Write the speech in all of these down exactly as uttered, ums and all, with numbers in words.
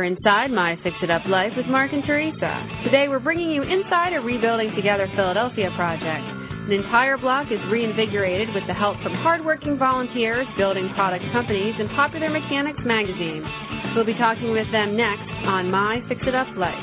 You're inside My Fix It Up Life with Mark and Teresa. Today we're bringing you inside a Rebuilding Together Philadelphia project. An entire block is reinvigorated with the help from hardworking volunteers, building product companies, and Popular Mechanics magazine. We'll be talking with them next on My Fix It Up Life.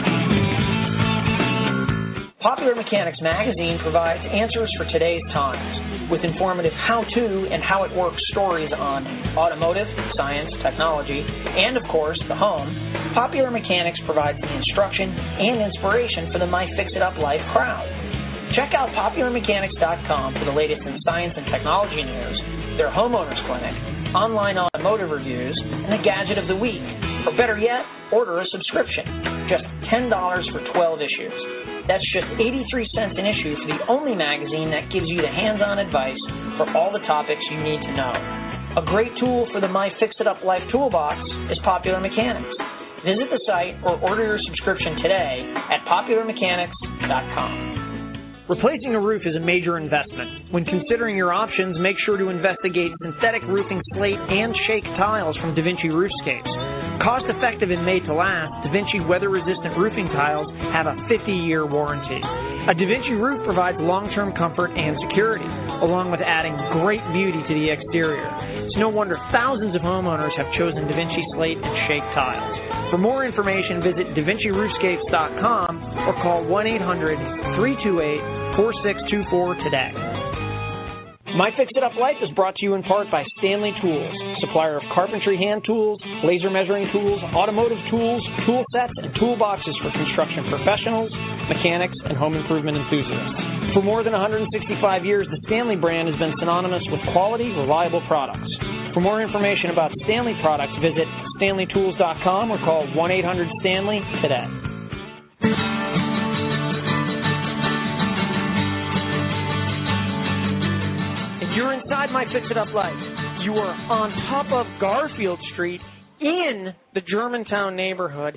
Popular Mechanics magazine provides answers for today's times with informative how-to and how-it-works stories on automotive, science, technology, and, of course, the home. Popular Mechanics provides the instruction and inspiration for the My Fix It Up Life crowd. Check out popular mechanics dot com for the latest in science and technology news, their homeowners clinic, online automotive reviews, and the gadget of the week. Or better yet, order a subscription. Just ten dollars for twelve issues. That's just eighty-three cents an issue for the only magazine that gives you the hands-on advice for all the topics you need to know. A great tool for the My Fix It Up Life toolbox is Popular Mechanics. Visit the site or order your subscription today at popular mechanics dot com. Replacing a roof is a major investment. When considering your options, make sure to investigate synthetic roofing slate and shake tiles from DaVinci Roofscapes. Cost-effective and made to last, DaVinci weather-resistant roofing tiles have a fifty-year warranty. A DaVinci roof provides long-term comfort and security, along with adding great beauty to the exterior. It's no wonder thousands of homeowners have chosen DaVinci slate and shake tiles. For more information, visit da vinci roofscapes dot com or call one eight hundred, three two eight, four six two four today. My Fix It Up Life is brought to you in part by Stanley Tools, supplier of carpentry hand tools, laser measuring tools, automotive tools, tool sets, and toolboxes for construction professionals, mechanics, and home improvement enthusiasts. For more than one hundred sixty-five years, the Stanley brand has been synonymous with quality, reliable products. For more information about Stanley products, visit stanley tools dot com or call one eight hundred Stanley today. You're inside My Fix It Up Life. You are on top of Garfield Street in the Germantown neighborhood,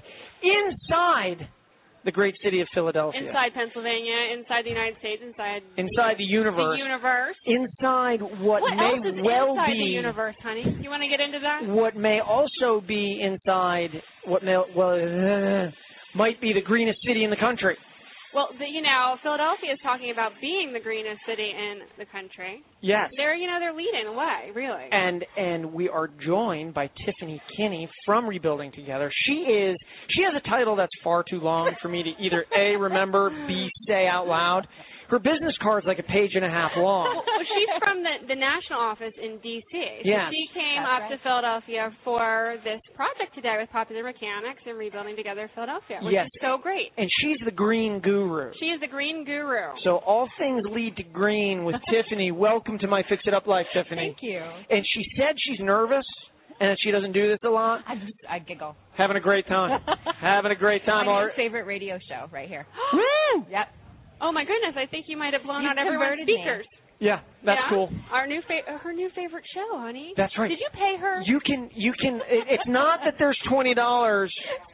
inside the great city of Philadelphia. Inside Pennsylvania, inside the United States, inside... Inside the universe. The universe. Inside what, what may else is well inside be... the universe, honey? You want to get into that? What may also be inside what may, well, uh, might be the greenest city in the country. Well, the, you know, Philadelphia is talking about being the greenest city in the country. Yes. They're, you know, they're leading the way, really. And and we are joined by Tiffany Kinney from Rebuilding Together. She is she has a title that's far too long for me to either A, remember, B, say out loud. Her business card's like a page and a half long. Well, she's from the, the national office in D C So yes. she came That's up right. to Philadelphia for this project today with Popular Mechanics and Rebuilding Together Philadelphia, which yes. is so great. And she's the green guru. She is the green guru. So all things lead to green with Tiffany. Welcome to My Fix It Up Life, Tiffany. Thank you. And she said she's nervous and that she doesn't do this a lot. I just I giggle. Having a great time. Having a great time. My new favorite radio show right here. Woo! Yep. Oh my goodness! I think you might have blown You out everyone's converted me. speakers. Yeah, that's yeah? cool. Our new fa- her new favorite show, honey. That's right. Did you pay her? You can you can. It, it's not that there's twenty dollars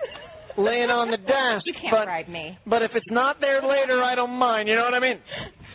laying on the desk. You can't but, bribe me. But if it's not there later, I don't mind. You know what I mean?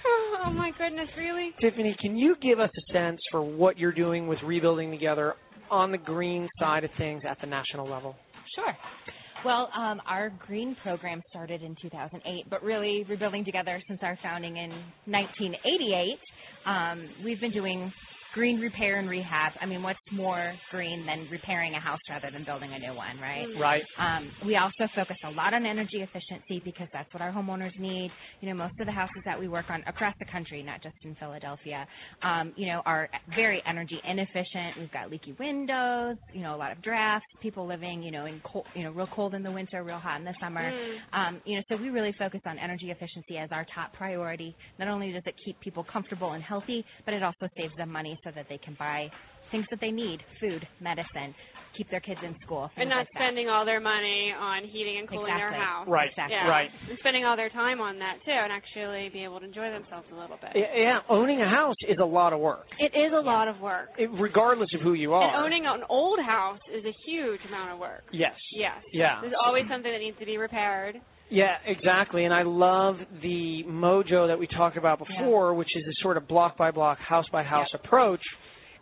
Oh my goodness! Really? Tiffany, can you give us a sense for what you're doing with Rebuilding Together on the green side of things at the national level? Sure. Well, um, our green program started in two thousand eight, but really Rebuilding Together since our founding in nineteen eighty-eight. Um, we've been doing green repair and rehab. I mean, what's more green than repairing a house rather than building a new one, right? Right. Um, we also focus a lot on energy efficiency because that's what our homeowners need. You know, most of the houses that we work on across the country, not just in Philadelphia, um, you know, are very energy inefficient. We've got leaky windows, you know, a lot of drafts, people living, you know, in cold, you know, real cold in the winter, real hot in the summer. Mm. Um, you know, so we really focus on energy efficiency as our top priority. Not only does it keep people comfortable and healthy, but it also saves them money so that they can buy things that they need, food, medicine, keep their kids in school. And not like spending all their money on heating and cooling exactly. their house. Right, exactly. Yeah. right. And spending all their time on that, too, and actually be able to enjoy themselves a little bit. Yeah, yeah, owning a house is a lot of work. It is a lot of work. It, regardless of who you are. And owning an old house is a huge amount of work. Yes. Yes. Yeah. There's always something that needs to be repaired. Yeah, exactly. And I love the mojo that we talked about before, yeah. which is a sort of block-by-block, house-by-house yep. approach.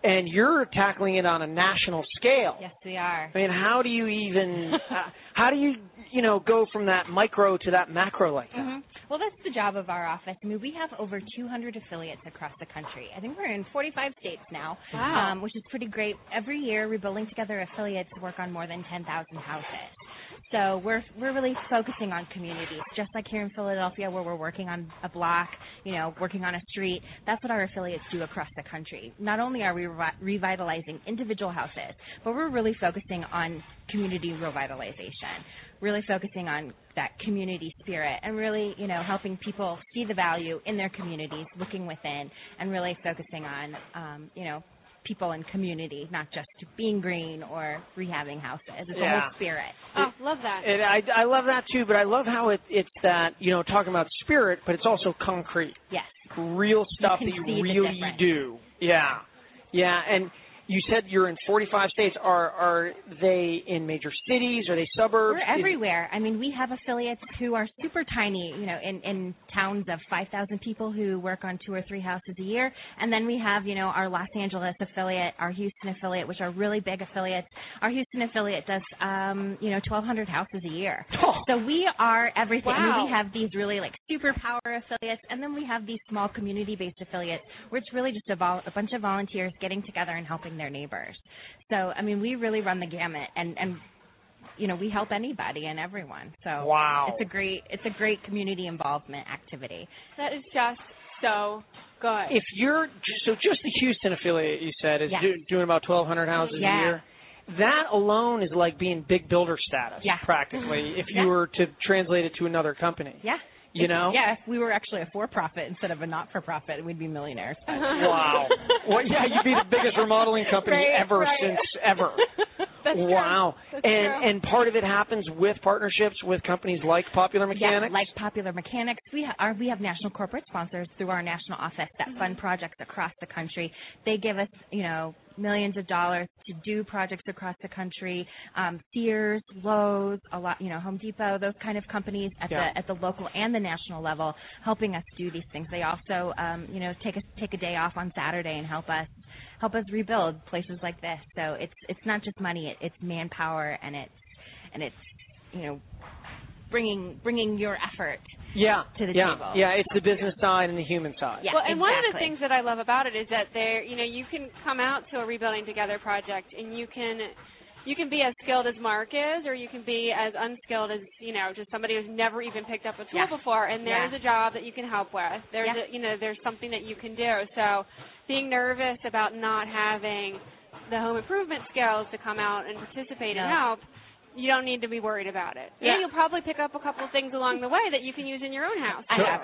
and you're tackling it on a national scale. Yes, we are. I mean, how do you even, uh, how do you, you know, go from that micro to that macro like that? Mm-hmm. Well, that's the job of our office. I mean, we have over two hundred affiliates across the country. I think we're in forty-five states now, Wow. um, which is pretty great. Every year, Rebuilding Together affiliates work on more than ten thousand houses. So we're we're really focusing on communities, just like here in Philadelphia, where we're working on a block, you know, working on a street. That's what our affiliates do across the country. Not only are we revi- revitalizing individual houses, but we're really focusing on community revitalization, really focusing on that community spirit, and really, you know, helping people see the value in their communities, looking within, and really focusing on, um, you know, people and community, not just being green or rehabbing houses. It's Yeah. a whole spirit. Oh, love that. And I, I love that too, but I love how it, it's that, you know, talking about spirit, but it's also concrete. Yes. Real stuff You that can you see the really difference. do. Yeah. Yeah. And you said you're in forty-five states. Are are they in major cities? Are they suburbs? We're Is- everywhere. I mean, we have affiliates who are super tiny, you know, in, in towns of five thousand people who work on two or three houses a year. And then we have, you know, our Los Angeles affiliate, our Houston affiliate, which are really big affiliates. Our Houston affiliate does, um, you know, twelve hundred houses a year. Oh. So we are everything. I Wow. mean, we have these really, like, superpower affiliates, and then we have these small community-based affiliates where it's really just a, vol- a bunch of volunteers getting together and helping their neighbors. So, I mean, we really run the gamut, and, and you know, we help anybody and everyone. So Wow. it's a great it's a great community involvement activity. That is just so good. If you're so just the Houston affiliate, you said is Yes. do, doing about twelve hundred houses Yeah. a year. That alone is like being big builder status, Yeah. practically. If you Yeah. were to translate it to another company, Yeah. you If- know. Yeah, if we were actually a for-profit instead of a not-for-profit, we'd be millionaires. But- Wow. Well, yeah, you'd be the biggest remodeling company Right, ever right. since ever. That's true. Wow. That's and true. and part of it happens with partnerships with companies like Popular Mechanics. Yeah, like Popular Mechanics. We ha- are, we have national corporate sponsors through our national office that Mm-hmm. fund projects across the country. They give us, you know, millions of dollars to do projects across the country. Um, Sears, Lowe's, a lot, you know, Home Depot, those kind of companies at Yeah. the at the local and the national level, helping us do these things. They also, um, you know, take a take a day off on Saturday and help us help us rebuild places like this. So it's it's not just money; it, it's manpower, and it's and it's you know bringing bringing your effort. Yeah. to the yeah. table. Yeah, it's the business side and the human side. Yeah, well, and one of the exactly. things that I love about it is that there, you know, you can come out to a Rebuilding Together project, and you can, you can be as skilled as Mark is, or you can be as unskilled as, you know, just somebody who's never even picked up a tool Yeah. before, and there's Yeah. a job that you can help with. There's, Yeah. a, you know, there's something that you can do. So, being nervous about not having the home improvement skills to come out and participate and No. help, you don't need to be worried about it. Yeah. And you'll probably pick up a couple of things along the way that you can use in your own house. I have.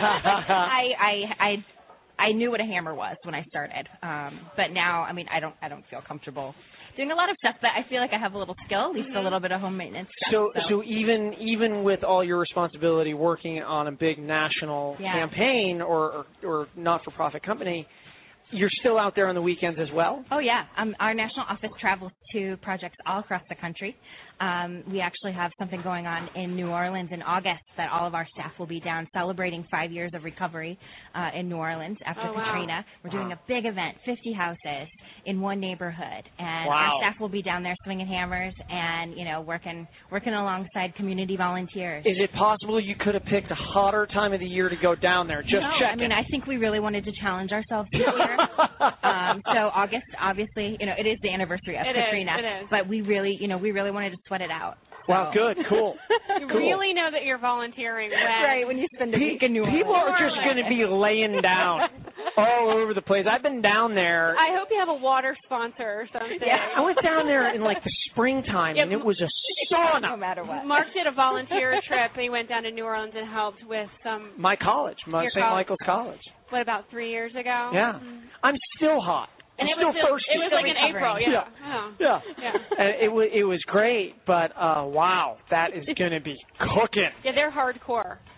I, I I I knew what a hammer was when I started, um, but now, I mean, I don't I don't feel comfortable doing a lot of stuff. But I feel like I have a little skill, at least a little bit of home maintenance So, stuff. so even even with all your responsibility working on a big national Yeah. campaign or, or, or not-for-profit company, you're still out there on the weekends as well? Oh, yeah. Um, our national office travels to projects all across the country. Um, we actually have something going on in New Orleans in August that all of our staff will be down celebrating five years of recovery uh, in New Orleans after Oh, wow. Katrina. We're doing a big event, fifty houses in one neighborhood, and Wow. our staff will be down there swinging hammers and, you know, working working alongside community volunteers. Is it possible you could have picked a hotter time of the year to go down there? Just no, check I mean, I think we really wanted to challenge ourselves this year. um, so August, obviously, you know, it is the anniversary of It is, Katrina, it is. but we really, you know, we really wanted to sweat it out. Wow, So- good, cool. You Cool. really know that you're volunteering when right, when you spend a Pe- week in New Orleans. People are just going to be laying down all over the place. I've been down there. I hope you have a water sponsor or something. Yeah, I went down there in like the springtime, Yep. and it was a no sauna. matter what. Mark did a volunteer trip. He went down to New Orleans and helped with some, My college, my Your Saint college. Michael's College. what, about three years ago? Yeah, I'm still hot. And I'm it still was, just, thirsty. it was like in Still April, recovering. yeah. Oh. Yeah. Yeah. And it was it was great, but uh wow, that is going to be cooking. Yeah, they're hardcore.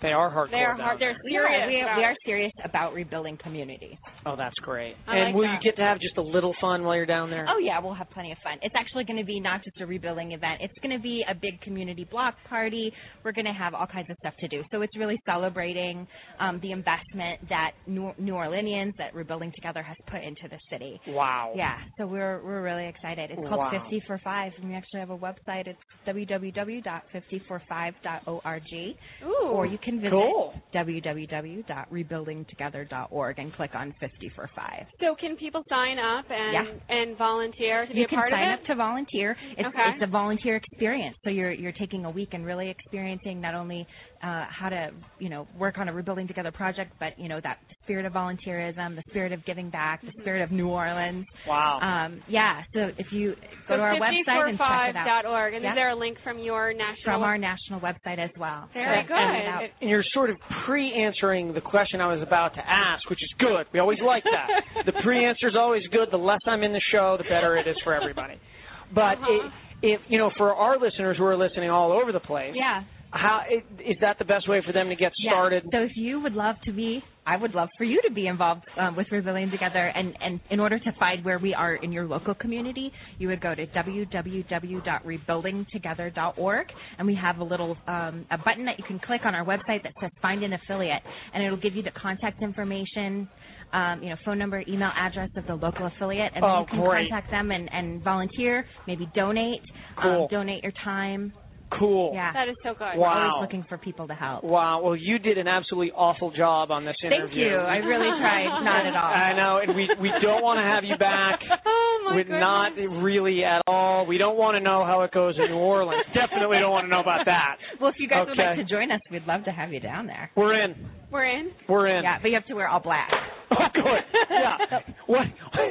They are hardcore. They're down hard. They're there. serious. We, about we are it. serious about rebuilding communities. Oh, that's great. I and like will that. you get to have just a little fun while you're down there? Oh, yeah, we'll have plenty of fun. It's actually going to be not just a rebuilding event. It's going to be a big community block party. We're going to have all kinds of stuff to do. So it's really celebrating um, the investment that New, New Orleanians, that Rebuilding Together has put into the city. Wow. Yeah, so we're we're really excited. It's called Wow. fifty for five, and we actually have a website. It's w w w dot fifty for five dot org. Ooh. Or you can visit Cool. w w w dot rebuilding together dot org and click on fifty for five. So can people sign up and Yeah. and volunteer to be You a can part sign of it? up to volunteer. It's, Okay. it's a volunteer experience. So you're you're taking a week and really experiencing not only uh, how to you know work on a Rebuilding Together project, but you know that spirit of volunteerism, the spirit of giving back, the spirit of New Orleans. Wow. Um, yeah. So if you go So to our website and check it out. fifty four five dot org, and Yeah. is there a link from your national? From our national website as well. Very And- good. And, and you're sort of pre-answering the question I was about to ask, which is good. We always like that. The pre-answer is always good. The less I'm in the show, the better it is for everybody. But Uh-huh. it, if you know, for our listeners who are listening all over the place, Yeah. how it, is that the best way for them to get started? Yeah. So if you would love to be, I would love for you to be involved um, with Rebuilding Together. And, and in order to find where we are in your local community, you would go to w w w dot rebuilding together dot org, and we have a little um, a button that you can click on our website that says Find an Affiliate, and it'll give you the contact information, um, you know, phone number, email address of the local affiliate, and then Oh, you can great. contact them and, and volunteer, maybe donate, Cool. um, donate your time. Cool. Yeah. That is so good. Wow. We're always looking for people to help. Wow. Well, you did an absolutely awful job on this interview. Thank you. I really tried. Not at all. I know, and we we don't want to have you back. Oh my With goodness. not really at all. We don't want to know how it goes in New Orleans. Definitely don't want to know about that. Well, if you guys would like Okay. to join us, we'd love to have you down there. We're in. We're in. We're in. Yeah, but you have to wear all black. Oh, good. Yeah. What?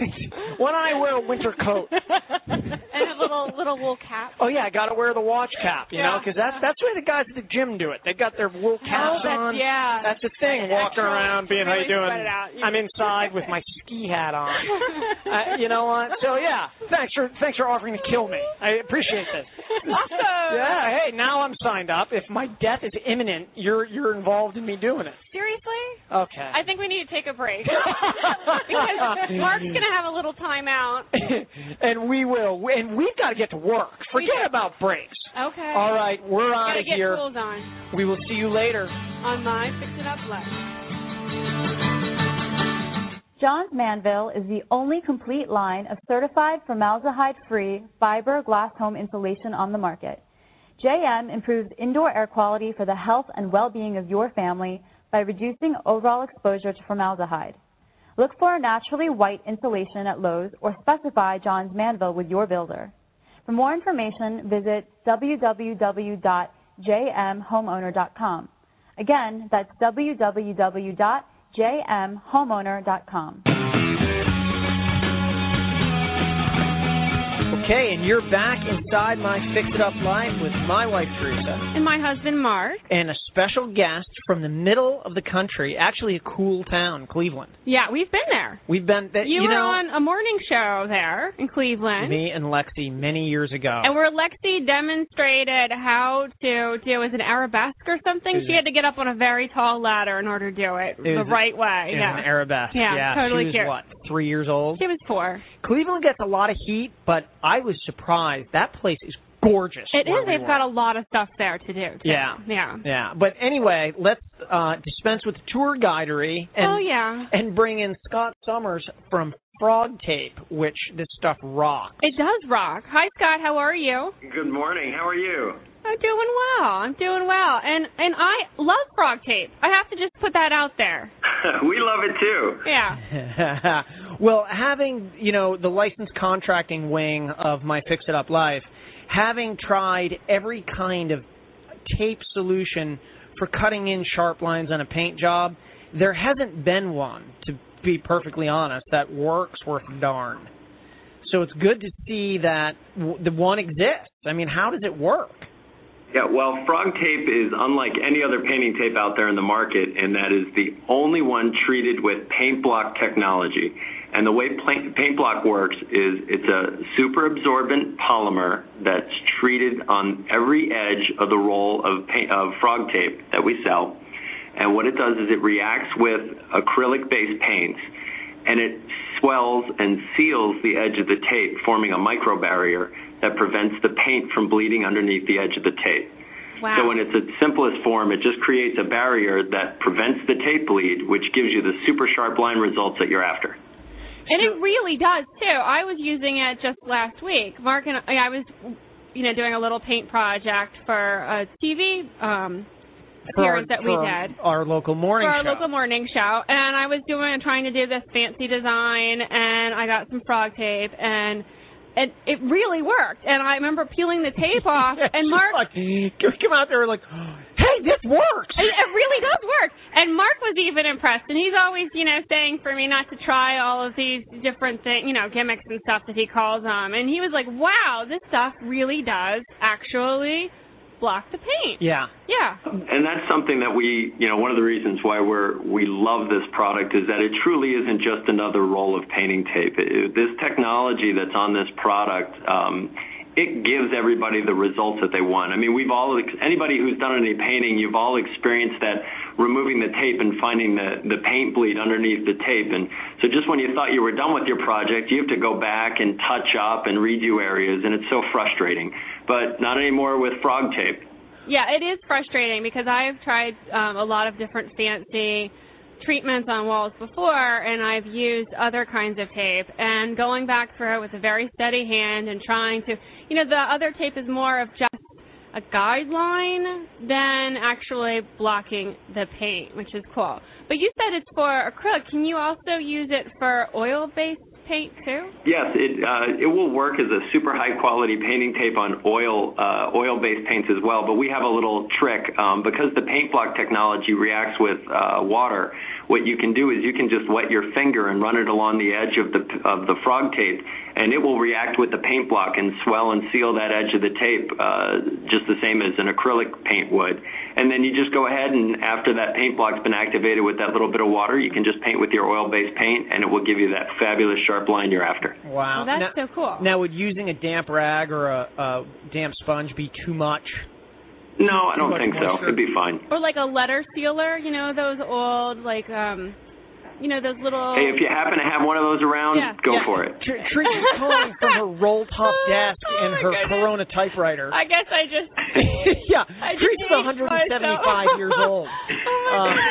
Why don't I wear a winter coat? And a little little wool cap. Oh yeah, I got to wear the watch cap, you know, Yeah. because that's that's the way the guys at the gym do it. They got their wool caps Oh, that's, on. yeah. That's the thing. Walking Actually, around, being really how you doing? spread it out. You- I'm inside with my ski hat on. uh, you know what? So yeah, thanks for thanks for offering to kill me. I appreciate this. Awesome. Yeah. Hey, now I'm signed up. If my death is imminent, you're you're involved in me doing it. Seriously? Okay. I think we need to take a break. Because Mark's going to have a little time out. And we will. And we've got to get to work. Forget about breaks. Okay. All right, we're out Gotta of get here. tools on. We will see you later. On my Fix It Up Life. Johns Manville is the only complete line of certified formaldehyde-free fiber glass home insulation on the market. J M improves indoor air quality for the health and well-being of your family by reducing overall exposure to formaldehyde. Look for a naturally white insulation at Lowe's or specify Johns Manville with your builder. For more information, visit w w w dot j m homeowner dot com. Again, that's w w w dot j m homeowner dot com. Okay, and you're back inside my Fix It Up life with my wife, Teresa, And my husband, Mark. and a special guest from the middle of the country, actually a cool town, Cleveland. Yeah, we've been there. We've been, th- You, you were know, on a morning show there in Cleveland. me and Lexi many years ago. And where Lexi demonstrated how to do as an arabesque or something, It was she had to get up on a very tall ladder in order to do it, It the was- right way. It was Yeah, an arabesque. Yeah, yeah totally she was, cute. what, three years old? She was four. Cleveland gets a lot of heat, but I was surprised. That place is gorgeous. It where is. we They've were. got a lot of stuff there to do. Too. Yeah. Yeah. Yeah, but anyway, let's uh, dispense with tour guidery and Oh, yeah. and bring in Scott Summers from Frog Tape, which this stuff rocks. It does rock. Hi, Scott. How are you? Good morning. How are you? I'm doing well. I'm doing well. And and I love Frog Tape. I have to just put that out there. We love it too. Yeah. Well, having, you know, the licensed contracting wing of my Fix It Up life, having tried every kind of tape solution for cutting in sharp lines on a paint job, there hasn't been one, to be perfectly honest, that works worth a darn. So it's good to see that w- the one exists. I mean, how does it work? Yeah, well, Frog Tape is unlike any other painting tape out there in the market, and that is the only one treated with paint block technology. And the way paint block works is it's a super absorbent polymer that's treated on every edge of the roll of, paint, of Frog Tape that we sell. And what it does is it reacts with acrylic-based paints, and it swells and seals the edge of the tape, forming a microbarrier that prevents the paint from bleeding underneath the edge of the tape. Wow. So in its simplest form, it just creates a barrier that prevents the tape bleed, which gives you the super sharp line results that you're after. And it really does, too. I was using it just last week. Mark and I, I was, you know, doing a little paint project for a T V um, appearance our, that we did. Our local morning for our show. local morning show. And I was doing, trying to do this fancy design, and I got some frog tape, and And it really worked. And I remember peeling the tape off, yeah, and Mark... Like, come out there like, hey, this works! It, it really does work. And Mark was even impressed. And he's always, you know, saying for me not to try all of these different things, you know, gimmicks and stuff that he calls them. And he was like, wow, this stuff really does actually block the paint. Yeah. Yeah. And that's something that we, you know, one of the reasons why we're we love this product is that it truly isn't just another roll of painting tape. It, this technology that's on this product, um, it gives everybody the results that they want. I mean, we've all, anybody who's done any painting, you've all experienced that removing the tape and finding the, the paint bleed underneath the tape. And so just when you thought you were done with your project, you have to go back and touch up and redo areas, and it's so frustrating. But not anymore with frog tape. Yeah, it is frustrating because I've tried um, a lot of different fancy treatments on walls before, and I've used other kinds of tape, and going back through it with a very steady hand and trying to, you know, the other tape is more of just a guideline than actually blocking the paint, which is cool. But you said it's for acrylic. Can you also use it for oil-based paint too? Yes, it uh, it will work as a super high quality painting tape on oil uh, oil-based paints as well. But we have a little trick um, because the paint block technology reacts with uh, water. What you can do is you can just wet your finger and run it along the edge of the of the frog tape, and it will react with the paint block and swell and seal that edge of the tape uh, just the same as an acrylic paint would. And then you just go ahead and after that paint block's been activated with that little bit of water, you can just paint with your oil-based paint, and it will give you that fabulous sharp line you're after. Wow. Well, that's now, so cool. Now, would using a damp rag or a, a damp sponge be too much? No, I don't Too think much so. moisture? It'd be fine. Or like a letter sealer, you know, those old, like, um, you know, those little... Hey, if you happen to have one of those around, Yeah, go yeah. for it. Tr- Tracy's calling from her roll-top desk Oh, and my her goodness. Corona typewriter. I guess I just... yeah, I just Tracy's aged one hundred seventy-five myself. years old. Oh, my Um,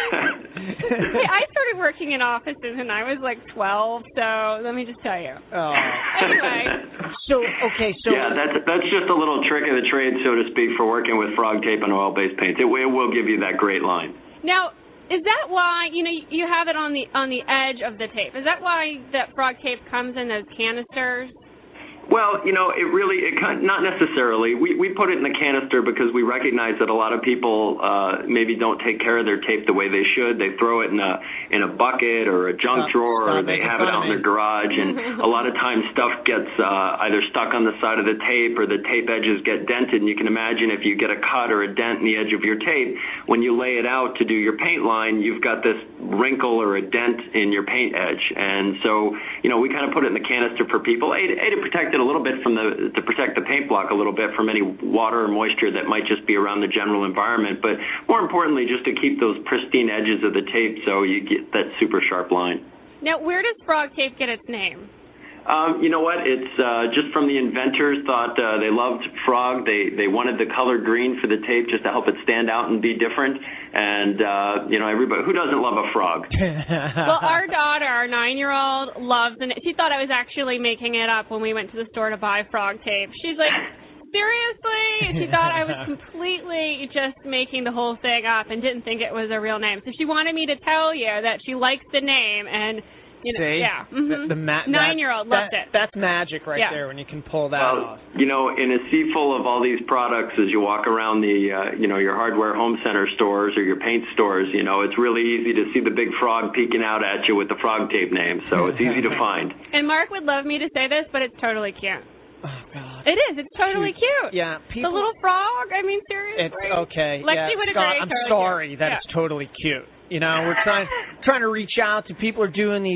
Hey, I started working in offices when I was like twelve, so let me just tell you. Oh. Anyway. So, okay, so... yeah, that's that's just a little trick of the trade, so to speak, for working with frog tape and oil-based paints. It, it will give you that great line. Now, is that why, you know, you have it on the on the edge of the tape? Is that why that frog tape comes in those canisters? Well, you know, it really, it kind not necessarily. We we put it in the canister because we recognize that a lot of people uh, maybe don't take care of their tape the way they should. They throw it in a in a bucket or a junk Stop, drawer, stop or they making have fun it out of in me. their garage, and a lot of times stuff gets uh, either stuck on the side of the tape or the tape edges get dented. And you can imagine if you get a cut or a dent in the edge of your tape, when you lay it out to do your paint line, you've got this wrinkle or a dent in your paint edge. And so, you know, we kind of put it in the canister for people, A, A, to protect it a little bit from the to protect the paint block a little bit from any water or moisture that might just be around the general environment, but more importantly, just to keep those pristine edges of the tape so you get that super sharp line. Now, where does frog tape get its name? Um, you know what? It's uh, just from the inventors thought uh, they loved frog. They they wanted the color green for the tape just to help it stand out and be different. And uh, you know, everybody who doesn't love a frog? Well, our daughter, our nine-year-old, loves it. She thought I was actually making it up when we went to the store to buy frog tape. She's like, seriously? She thought I was completely just making the whole thing up and didn't think it was a real name. So she wanted me to tell you that she likes the name and. You know, See? yeah. Mm-hmm. The, the ma- Nine-year-old that, loved it. That's magic right Yeah. there when you can pull that Well, off. you know, in a sea full of all these products, as you walk around the, uh, you know, your hardware home center stores or your paint stores, you know, it's really easy to see the big frog peeking out at you with the frog tape name. So it's easy to find. And Mark would love me to say this, but it's totally cute. Oh, God. It is. It's totally cute. Yeah, people... The little frog. I mean, seriously. It's okay. Lexi yeah, would Scott, agree. I'm totally sorry cute. that Yeah. it's totally cute. You know, we're trying trying to reach out to people who are doing these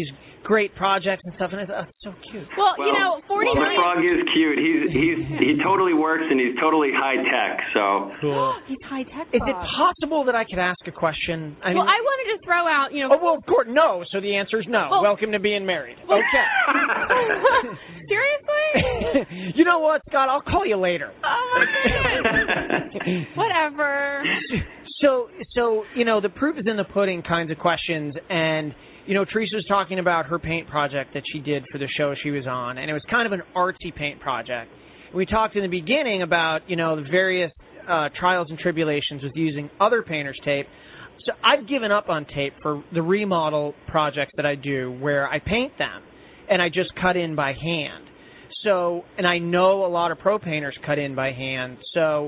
great projects and stuff, and I thought, oh, it's so cute. Well, Well, you know, forty-nine. well, the frog is cute. He's he's he totally works and he's totally high tech. So Cool. He's high tech. Is it possible that I could ask a question? I mean, well, I wanted to throw out, you know. oh, well, of course, no. So the answer is no. Well, Welcome to being married. Well, Okay. Seriously? You know what, Scott? I'll call you later. Oh my goodness. Whatever. So, so you know, the proof is in the pudding kinds of questions, and you know, Teresa was talking about her paint project that she did for the show she was on, and it was kind of an artsy paint project. We talked in the beginning about, you know, the various uh, trials and tribulations with using other painter's tape. So I've given up on tape for the remodel projects that I do, where I paint them and I just cut in by hand. So, and I know a lot of pro painters cut in by hand. So,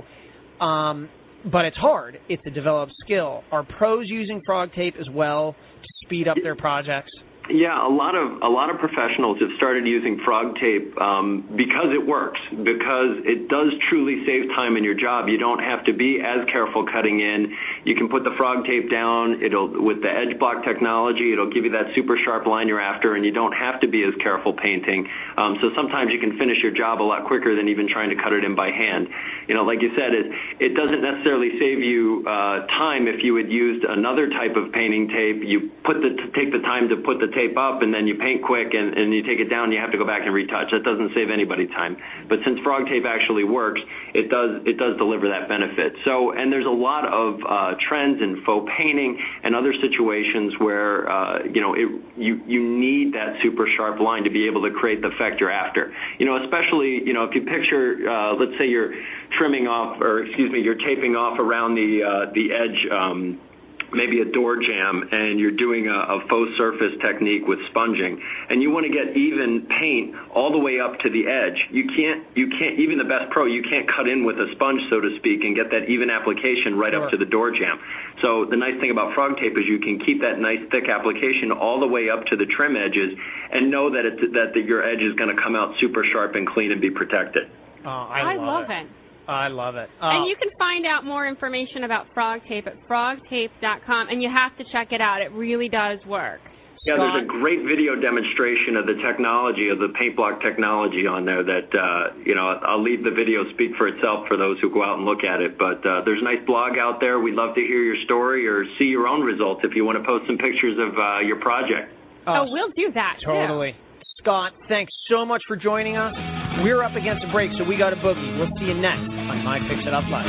um, but it's hard. It's a developed skill. Are pros using frog tape as well to speed up their projects? Yeah, a lot of a lot of professionals have started using frog tape um, because it works, because it does truly save time in your job. You don't have to be as careful cutting in. You can put the frog tape down. It'll, with the edge block technology, it'll give you that super sharp line you're after, and you don't have to be as careful painting. Um, so sometimes you can finish your job a lot quicker than even trying to cut it in by hand. You know, like you said, it it doesn't necessarily save you uh, time if you had used another type of painting tape. You put the take the time to put the tape up, and then you paint quick, and, and you take it down, and you have to go back and retouch. That doesn't save anybody time. But since frog tape actually works, it does it does deliver that benefit. So, and there's a lot of uh, trends in faux painting and other situations where uh, you know it, you you need that super sharp line to be able to create the effect you're after. You know, especially you know if you picture, uh, let's say you're trimming off, or excuse me, you're taping off around the uh, the edge. Um, maybe a door jamb, and you're doing a, a faux surface technique with sponging, and you want to get even paint all the way up to the edge. You can't, you can't, even the best pro, you can't cut in with a sponge, so to speak, and get that even application right Sure. up to the door jamb. So the nice thing about frog tape is you can keep that nice thick application all the way up to the trim edges, and know that it's, that the, your edge is going to come out super sharp and clean and be protected. Oh, I, I love, love it. it. I love it. Uh, And you can find out more information about frog tape at frog tape dot com, and you have to check it out. It really does work. Yeah, there's a great video demonstration of the technology, of the paint block technology on there that, uh, you know, I'll leave the video speak for itself for those who go out and look at it. But uh, there's a nice blog out there. We'd love to hear your story or see your own results if you want to post some pictures of uh, your project. Oh, we'll do that, Totally. too. Scott, thanks so much for joining us. We're up against a break, so we got a boogie. We'll see you next on My Fix It Up Live.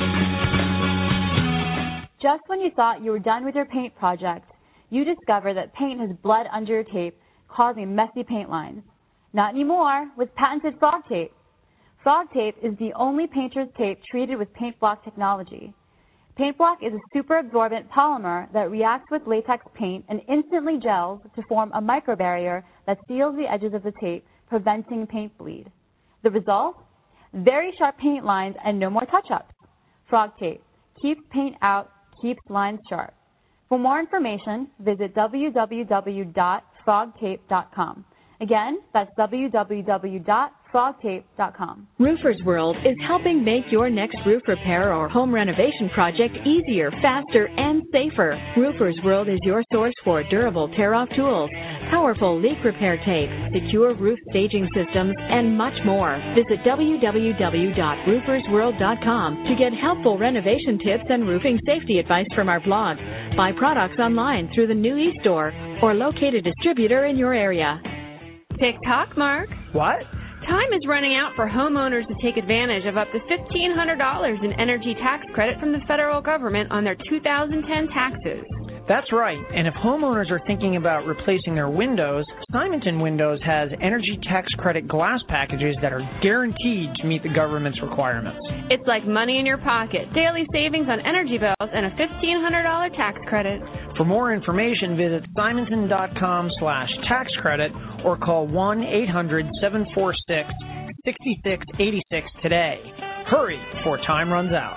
Just when you thought you were done with your paint project, you discover that paint has bled under your tape, causing messy paint lines. Not anymore with patented frog tape. Frog tape is the only painter's tape treated with paint block technology. Paint block is a super absorbent polymer that reacts with latex paint and instantly gels to form a microbarrier that seals the edges of the tape, preventing paint bleed. The result? Very sharp paint lines and no more touch-ups. Frog tape keeps paint out, keeps lines sharp. For more information, visit w w w dot frog tape dot com. Again, that's w w w dot frog tape dot com. Roofers World is helping make your next roof repair or home renovation project easier, faster, and safer. Roofers World is your source for durable tear-off tools, powerful leak repair tape, secure roof staging systems, and much more. Visit w w w dot roofers world dot com to get helpful renovation tips and roofing safety advice from our blog. Buy products online through the new e-store or locate a distributor in your area. TikTok, Mark. What? Time is running out for homeowners to take advantage of up to fifteen hundred dollars in energy tax credit from the federal government on their two thousand ten taxes. That's right. And if homeowners are thinking about replacing their windows, Simonton Windows has energy tax credit glass packages that are guaranteed to meet the government's requirements. It's like money in your pocket, daily savings on energy bills, and a fifteen hundred dollars tax credit. For more information, visit simonton dot com slash tax credit or call one eight hundred seven four six six six eight six today. Hurry before time runs out.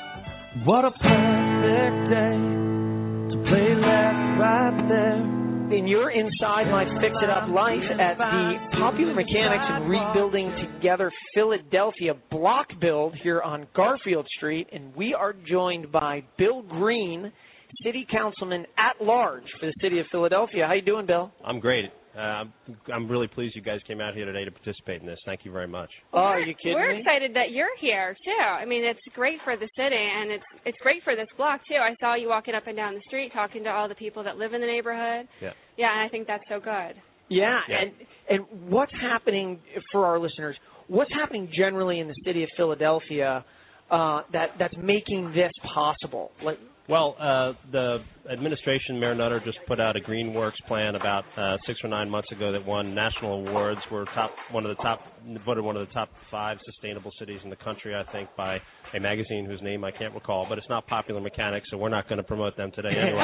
What a perfect day to play left right there. And you're inside my Fix It Up life at the Popular Mechanics and Rebuilding Together Philadelphia block build here on Garfield Street, and we are joined by Bill Green, City Councilman at large for the city of Philadelphia. How you doing, Bill? I'm great. Uh, I'm, I'm really pleased you guys came out here today to participate in this. Thank you very much. Oh, are you kidding We're me? excited that you're here, too. I mean, it's great for the city, and it's it's great for this block, too. I saw you walking up and down the street talking to all the people that live in the neighborhood. Yeah. Yeah, and I think that's so good. Yeah, Yeah. and and what's happening for our listeners? What's happening generally in the city of Philadelphia uh, that that's making this possible? Like, Well, uh, the administration, Mayor Nutter, just put out a GreenWorks plan about uh, six or nine months ago that won national awards. We're top one of the top, voted one of the top five sustainable cities in the country, I think, by a magazine whose name I can't recall, but it's not Popular Mechanics, so we're not going to promote them today anyway.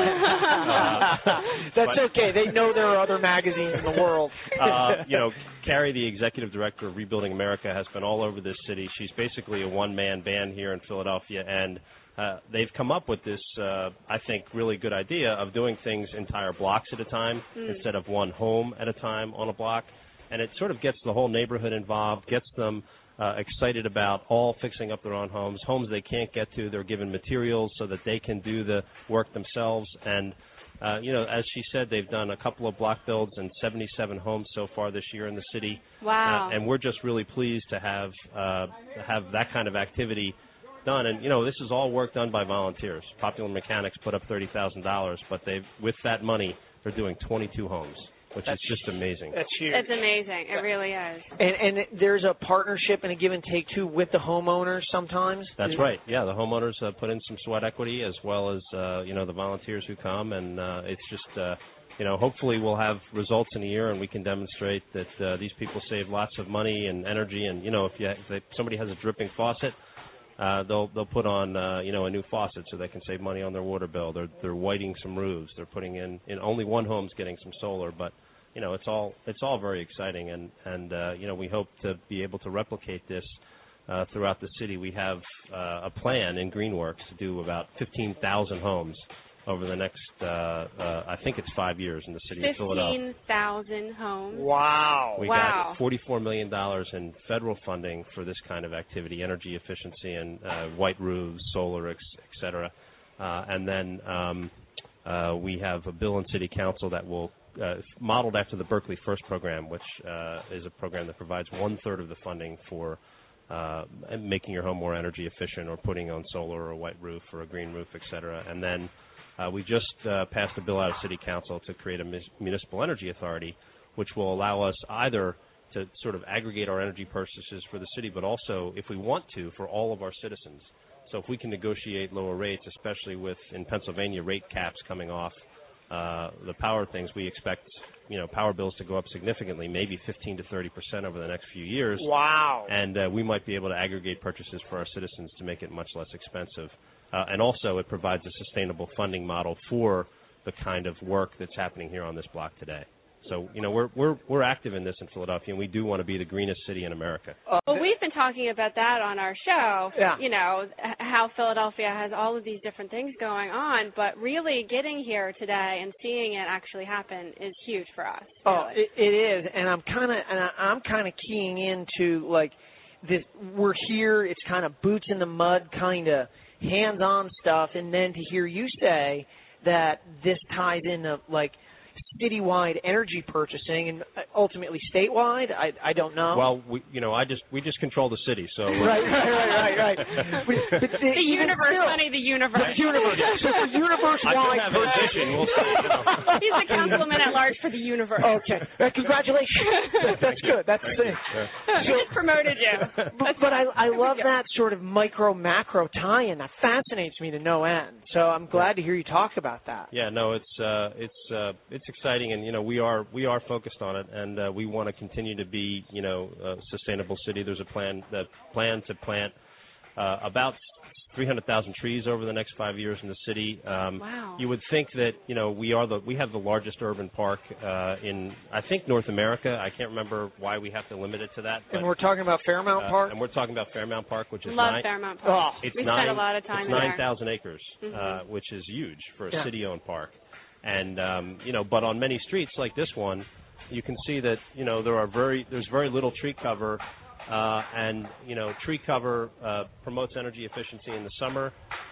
uh, That's but, okay. They know there are other magazines in the world. uh, you know, Carrie, the executive director of Rebuilding America, has been all over this city. She's basically a one-man band here in Philadelphia, and Uh, they've come up with this, uh, I think, really good idea of doing things entire blocks at a time Mm. instead of one home at a time on a block. And it sort of gets the whole neighborhood involved, gets them uh, excited about all fixing up their own homes, homes they can't get to. They're given materials so that they can do the work themselves. And, uh, you know, as she said, they've done a couple of block builds and seventy-seven homes so far this year in the city. Wow. Uh, and we're just really pleased to have uh, have that kind of activity done. And, you know, this is all work done by volunteers. Popular Mechanics put up thirty thousand dollars, but they've, with that money, they're doing twenty-two homes, which That's is just amazing. That's huge. It's amazing. It really is. And, and there's a partnership and a give and take, too, with the homeowners sometimes? That's right. Yeah, the homeowners uh, put in some sweat equity as well as, uh, you know, the volunteers who come. And uh, it's just, uh, you know, hopefully we'll have results in a year and we can demonstrate that uh, these people save lots of money and energy. And, you know, if, you, if they, somebody has a dripping faucet, Uh, they'll they'll put on uh, you know a new faucet so they can save money on their water bill. They're they're whiting some roofs. They're putting in in only one home's getting some solar, but you know it's all it's all very exciting and and uh, you know we hope to be able to replicate this uh, throughout the city. We have uh, a plan in GreenWorks to do about fifteen thousand homes over the next uh, uh, I think it's five years in the city of Philadelphia. fifteen thousand homes. Wow. We wow. got forty-four million dollars in federal funding for this kind of activity, energy efficiency and uh, white roofs, solar, et cetera. Uh, and then um, uh, we have a bill in City Council that will, uh, modeled after the Berkeley First program, which uh, is a program that provides one-third of the funding for uh, making your home more energy efficient or putting on solar or a white roof or a green roof, et cetera. And then uh, we just uh, passed a bill out of City Council to create a municipal energy authority, which will allow us either to sort of aggregate our energy purchases for the city, but also, if we want to, for all of our citizens. So if we can negotiate lower rates, especially with, in Pennsylvania, rate caps coming off uh, the power things, we expect, you know, power bills to go up significantly, maybe fifteen to thirty percent over the next few years. Wow. And uh, we might be able to aggregate purchases for our citizens to make it much less expensive. Uh, and also, it provides a sustainable funding model for the kind of work that's happening here on this block today. So, you know, we're we're we're active in this in Philadelphia, and we do want to be the greenest city in America. Uh, Well, we've been talking about that on our show, Yeah. you know, h- how Philadelphia has all of these different things going on, but really getting here today and seeing it actually happen is huge for us. Oh, really. it, it is, and I'm kind of and I, I'm kind of keying into like this. We're here. It's kind of boots in the mud, kind of hands-on stuff, and then to hear you say that this ties into like citywide energy purchasing and ultimately statewide, I I don't know. Well, we, you know, I just we just control the city, so uh, right, right, right, right, right. But, but the, the universe, still, honey, the universe. The universe. So the universe-wide. I could have a vision. We'll see. You know. He's the councilman at large for the universe. Okay, uh, congratulations. That's good. That's the thing. He just promoted you. But, but I, I love that sort of micro macro tie-in. That fascinates me to no end. So I'm glad to hear you talk about that. Yeah, no, it's uh, it's uh, it's exciting, and you know we are we are focused on it, and uh, we want to continue to be you know a sustainable city. There's a plan the plan to plant uh, about three hundred thousand trees over the next five years in the city. Um, wow. You would think that you know we are the we have the largest urban park uh, in I think North America. I can't remember why we have to limit it to that. But, and we're talking about Fairmount uh, Park. And we're talking about Fairmount Park, which is Love nine, Fairmount Park. Oh, it's we nine, spent a lot of time it's in nine there. thousand acres, Mm-hmm. uh, which is huge for a Yeah. city-owned park. And um, you know, but on many streets like this one, you can see that you know there are very there's very little tree cover, uh, and you know tree cover uh, promotes energy efficiency in the summer,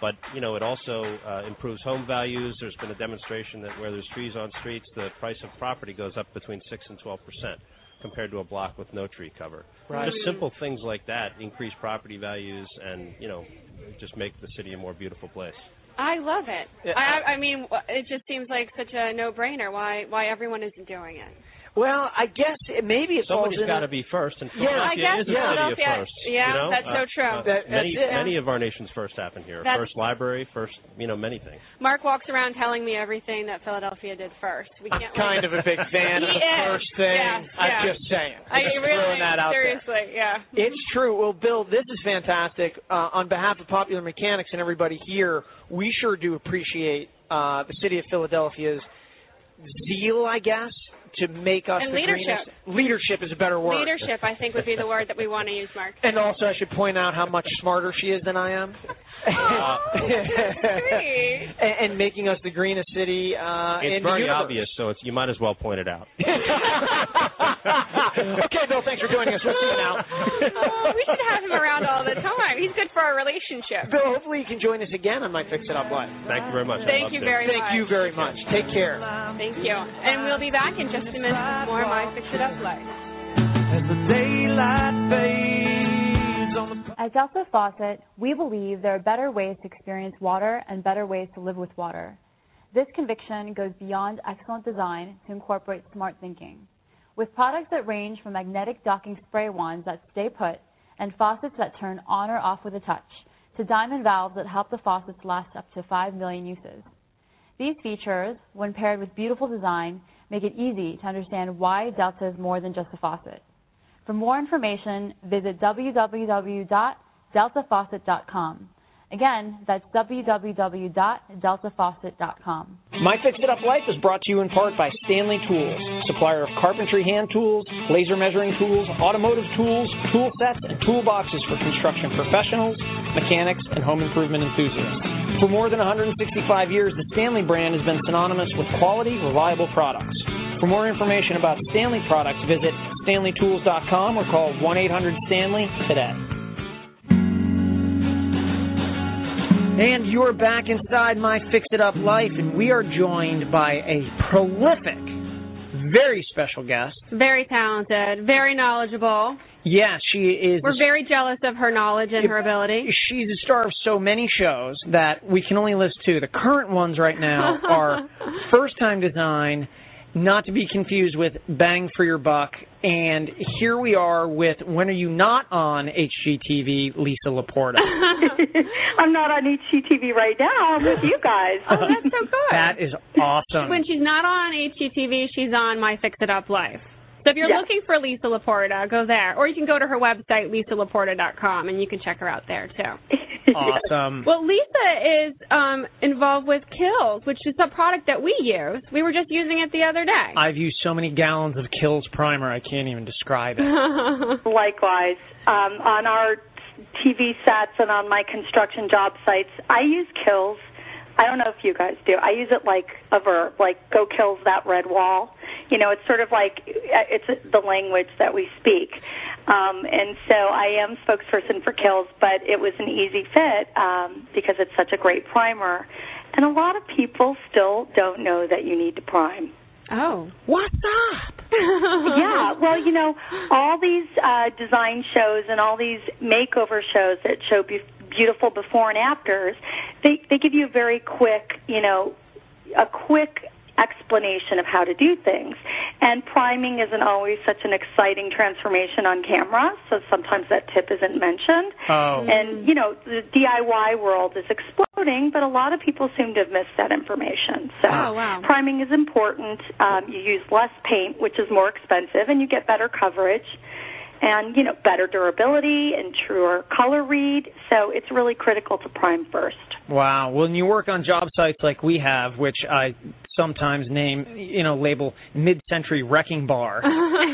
but, you know, it also uh, improves home values. There's been a demonstration that where there's trees on streets, the price of property goes up between six and twelve percent compared to a block with no tree cover. Right. Just simple things like that increase property values and, you know, just make the city a more beautiful place. I love it. Yeah. I, I mean, it just seems like such a no-brainer. Why, why everyone isn't doing it? Well, I guess it, maybe it falls Somebody's in. got to be first, and Yeah, I Philadelphia guess is a city of Philadelphia- first. yeah, you know? that's so Uh, true. uh, That- many, that's it. many of our nation's first happen here. That's- First library, first, you know, many things. Mark walks around telling me everything that Philadelphia did first. We I'm can't kind like, of a big fan of He the is. first thing. Yeah, I'm yeah. just saying. I I'm just really, throwing that out there. seriously, yeah. It's true. Well, Bill, this is fantastic. Uh, on behalf of Popular Mechanics and everybody here, we sure do appreciate uh, the city of Philadelphia's zeal, I guess, to make us And the leadership. greenest. Leadership is a better word. Leadership, I think, would be the word that we want to use, Mark. And also, I should point out how much smarter she is than I am. Oh, sweet. and, and making us the greenest city uh, in It's the very universe. obvious, so it's, you might as well point it out. Okay, Bill, thanks for joining us. We'll see you now. Oh, we should have him around all the time. He's good for our relationship. Bill, hopefully you can join us again on My Fix It Up Live. Thank you very much. I'd Thank love you to. very Thank much. you very much. Take care. Thank you. And we'll be back in just a minute with more My Fix It Up Live. As the daylight fades on the At Delta Faucet, we believe there are better ways to experience water and better ways to live with water. This conviction goes beyond excellent design to incorporate smart thinking. With products that range from magnetic docking spray wands that stay put and faucets that turn on or off with a touch, to diamond valves that help the faucets last up to five million uses. These features, when paired with beautiful design, make it easy to understand why Delta is more than just a faucet. For more information, visit w w w dot delta faucet dot com. Again, that's w w w dot delta faucet dot com. My Fix It Up Life is brought to you in part by Stanley Tools, supplier of carpentry hand tools, laser measuring tools, automotive tools, tool sets, and toolboxes for construction professionals, mechanics, and home improvement enthusiasts. For more than one hundred sixty-five years, the Stanley brand has been synonymous with quality, reliable products. For more information about Stanley products, visit stanley tools dot com or call one eight hundred Stanley today. And you're back inside My Fix It Up Life, and we are joined by a prolific, very special guest. Very talented, very knowledgeable. Yes, she is. We're very jealous of her knowledge and her ability. She's a star of so many shows that we can only list two. The current ones right now are First Time Design, not to be confused with Bang for Your Buck, and here we are with When Are You Not on H G T V, Lisa Laporta. I'm not on H G T V right now. I'm with you guys. Oh, that's so good. That is awesome. When she's not on H G T V, she's on My Fix It Up Life. So if you're Yes. looking for Lisa Laporta, go there. Or you can go to her website, lisa laporta dot com, and you can check her out there, too. Awesome. Well, Lisa is um, involved with Kills, which is a product that we use. We were just using it the other day. I've used so many gallons of Kills primer, I can't even describe it. Likewise, um, on our T V sets and on my construction job sites, I use Kills. I don't know if you guys do. I use it like a verb, like go kills that red wall. You know, it's sort of like it's the language that we speak. Um, and so I am spokesperson for Kills, but it was an easy fit um, because it's such a great primer. And a lot of people still don't know that you need to prime. Oh. What's up? Yeah, well, you know, all these uh, design shows and all these makeover shows that show be- beautiful before and afters, they, they give you a very quick, you know, a quick explanation of how to do things. And priming isn't always such an exciting transformation on camera, so sometimes that tip isn't mentioned. Oh. And, you know, the D I Y world is exploding, but a lot of people seem to have missed that information. So Oh, wow. priming is important. Um, you use less paint, which is more expensive, and you get better coverage and, you know, better durability and truer color read. So it's really critical to prime first. Wow. When you work on job sites like we have, which I sometimes name, you know, label mid-century wrecking bar,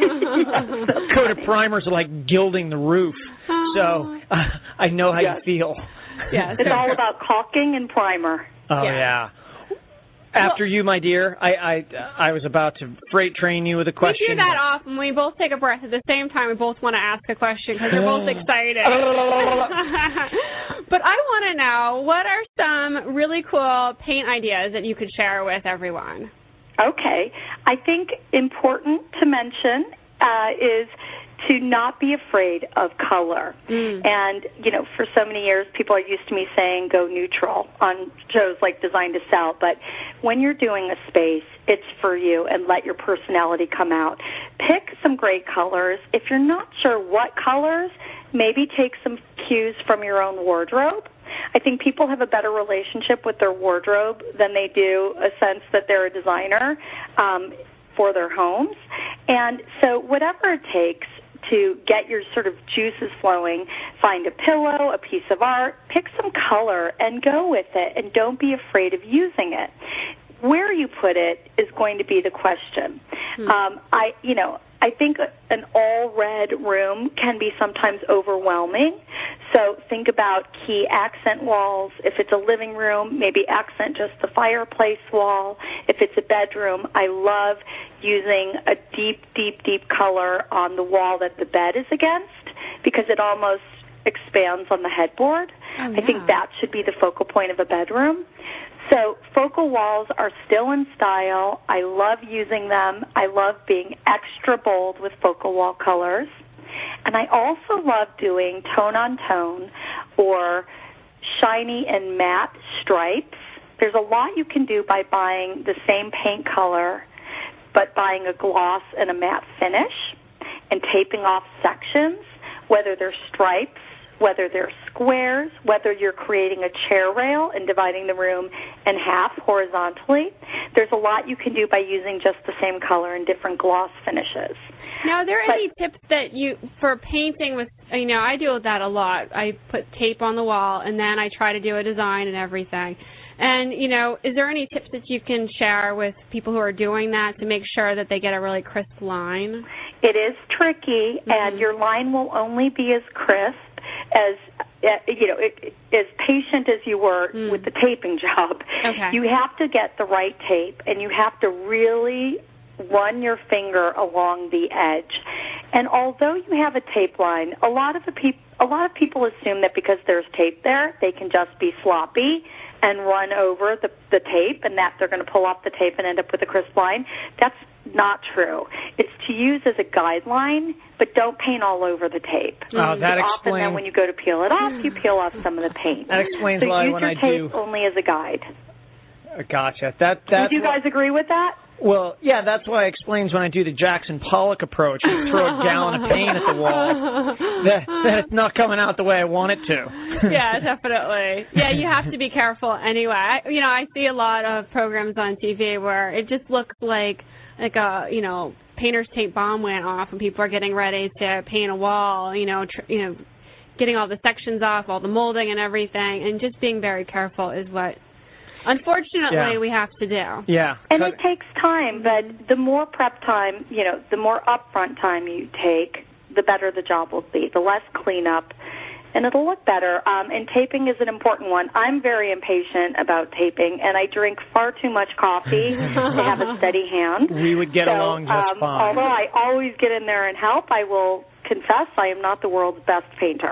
coat of primers are like gilding the roof. So uh, I know how Yes. you feel. Yes. It's all about caulking and primer. Oh, yeah. After well, you, my dear, I, I I was about to freight train you with a question. We do that often. We both take a breath at the same time. We both want to ask a question because we're both excited. But I want to know, what are some really cool paint ideas that you could share with everyone? Okay. I think important to mention uh, is to not be afraid of color. Mm. And, you know, for so many years, people are used to me saying go neutral on shows like Design to Sell. But when you're doing a space, it's for you, and let your personality come out. Pick some great colors. If you're not sure what colors, maybe take some cues from your own wardrobe. I think people have a better relationship with their wardrobe than they do a sense that they're a designer um, for their homes. And so whatever it takes to get your sort of juices flowing, find a pillow, a piece of art, pick some color and go with it, and don't be afraid of using it. Where you put it is going to be the question. Hmm. Um, I, you know, I think an all-red room can be sometimes overwhelming. So think about key accent walls. If it's a living room, maybe accent just the fireplace wall. If it's a bedroom, I love using a deep, deep, deep color on the wall that the bed is against, because it almost expands on the headboard. Oh, yeah. I think that should be the focal point of a bedroom. So focal walls are still in style. I love using them. I love being extra bold with focal wall colors. And I also love doing tone-on-tone or shiny and matte stripes. There's a lot you can do by buying the same paint color, but buying a gloss and a matte finish and taping off sections, whether they're stripes, whether they're squares, whether you're creating a chair rail and dividing the room in half horizontally. There's a lot you can do by using just the same color and different gloss finishes. Now, are there but, any tips that you, for painting with, you know, I deal with that a lot. I put tape on the wall, and then I try to do a design and everything. And, you know, is there any tips that you can share with people who are doing that to make sure that they get a really crisp line? It is tricky, mm-hmm. and your line will only be as crisp as, uh, you know, it, as patient as you were mm. with the taping job. Okay. You have to get the right tape, and you have to really run your finger along the edge. And although you have a tape line, a lot of the peop- a lot of people assume that because there's tape there, they can just be sloppy and run over the, the tape, and that they're going to pull off the tape and end up with a crisp line. That's not true. It's to use as a guideline, but don't paint all over over the tape. Oh, that explains. Often then when you go to peel it off, you peel off some of the paint. That explains so why use when your I tape do only as a guide. Uh, gotcha. That that. Would you guys agree with that? Well, yeah, that's why it explains when I do the Jackson Pollock approach and throw a gallon of paint at the wall, that, that it's not coming out the way I want it to. Yeah, definitely. Yeah, you have to be careful anyway. I, you know, I see a lot of programs on T V where it just looks like like a, you know, painter's tape bomb went off and people are getting ready to paint a wall, you know, tr- you know, getting all the sections off, all the molding and everything, and just being very careful is what, unfortunately, yeah. we have to do. Yeah. And it takes time, but the more prep time, you know, the more upfront time you take, the better the job will be, the less cleanup, and it'll look better. Um, and taping is an important one. I'm very impatient about taping, and I drink far too much coffee to have a steady hand. We would get so, along just um, fine. Although I always get in there and help, I will confess I am not the world's best painter.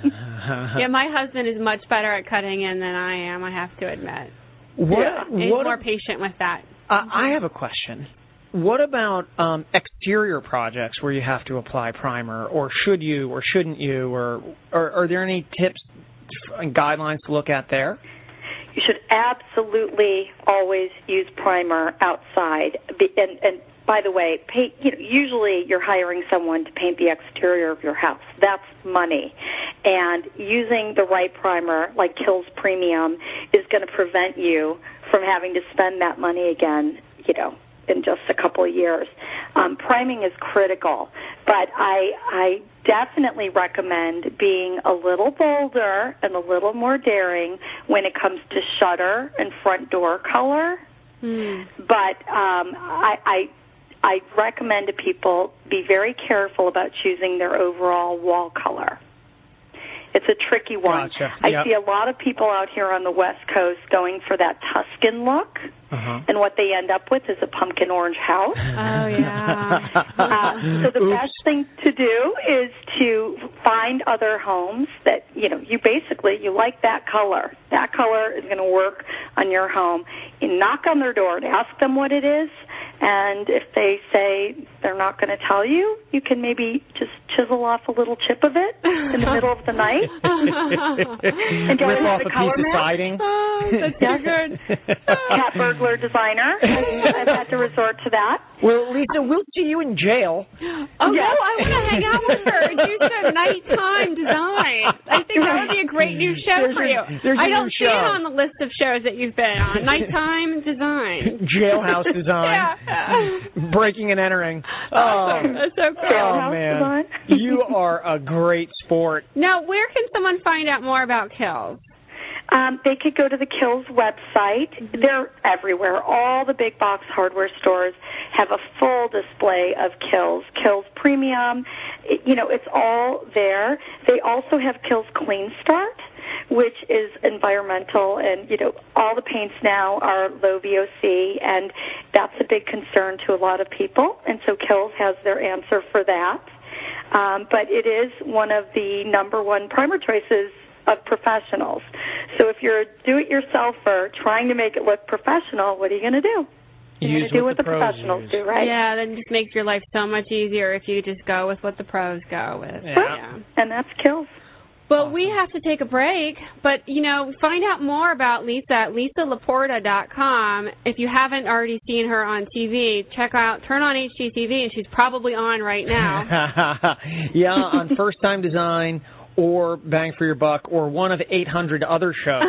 Yeah, my husband is much better at cutting in than I am, I have to admit. What, yeah, he's what, more patient with that. Uh, I have a question. What about um, exterior projects where you have to apply primer, or should you, or shouldn't you, or, or are there any tips and guidelines to look at there? You should absolutely always use primer outside. And, and by the way, paint, you know, usually you're hiring someone to paint the exterior of your house. That's money. And using the right primer, like Kilz Premium, is going to prevent you from having to spend that money again, you know, in just a couple of years. Um, priming is critical, but I, I definitely recommend being a little bolder and a little more daring when it comes to shutter and front door color. Mm. But um, I, I I recommend to people be very careful about choosing their overall wall color. It's a tricky one. Gotcha. I yep. see a lot of people out here on the West Coast going for that Tuscan look. Uh-huh. And what they end up with is a pumpkin orange house. Oh, yeah. uh, so the Oops. best thing to do is to find other homes that, you know, you basically, you like that color. That color is going to work on your home. You knock on their door and ask them what it is, and if they say they're not going to tell you, you can maybe just chisel off a little chip of it in the middle of the night. and Rip off the a color piece of map. siding. Oh, that's so good. Cat burglar designer. I've had to resort to that. Well, Lisa, we'll see you in jail. Oh, Yes. no, I want to hang out with her and do some nighttime design. I think that would be a great new show There's for a- you. there's a I don't new see it show. on the list of shows that you've been on. Nighttime design. Jailhouse design. Yeah. Breaking and entering. Oh, Awesome. That's so cool. oh Jailhouse man. design. You are a great sport. Now, where can someone find out more about Kills? Um, they could go to the Kills website. Mm-hmm. They're everywhere. All the big box hardware stores have a full display of Kills. Kills Premium, it, you know, it's all there. They also have Kills Clean Start, which is environmental, and, you know, all the paints now are low V O C, and that's a big concern to a lot of people, and so Kills has their answer for that. Um, but it is one of the number one primer choices of professionals. So if you're a do-it-yourselfer trying to make it look professional, what are you going to do? You're going to do what the, the professionals use. do, right? Yeah, then just makes your life so much easier if you just go with what the pros go with. Yeah. yeah. And that's Kills. Well, we have to take a break, but, you know, find out more about Lisa at lisa laporta dot com. If you haven't already seen her on T V, check out, turn on H G T V, and she's probably on right now. Yeah, on First Time Design or Bang for Your Buck or one of eight hundred other shows.